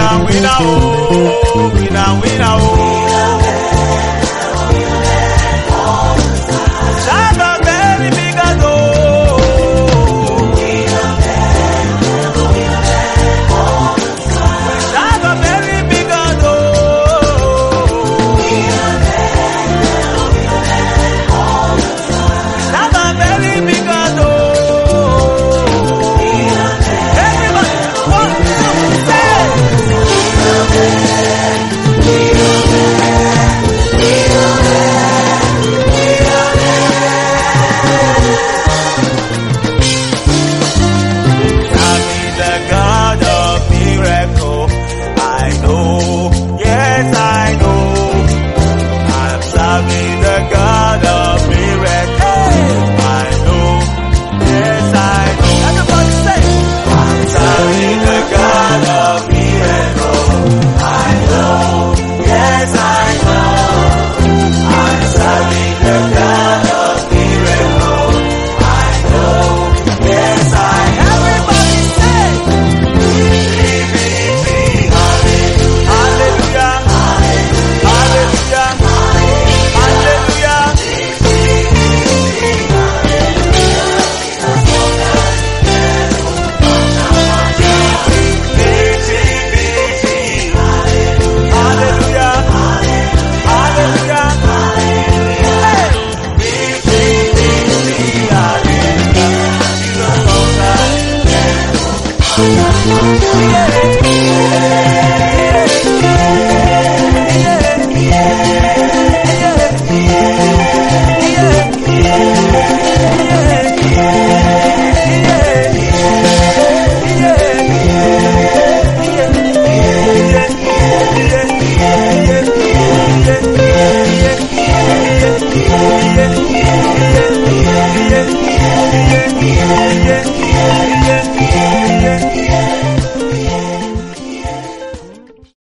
winner, oh, winner, winner, oh. Shout a very big oh. Shout a very big Shout a very big Everybody, one, two, the God of miracle, I know, yes I know, I'm serving the God of miracle, I know, yes I know, everybody say, I'm serving the God of miracle, I know, yes I know, I'm serving the God of miracle, I know, yes I know, everybody say, hallelujah, hallelujah, hallelujah.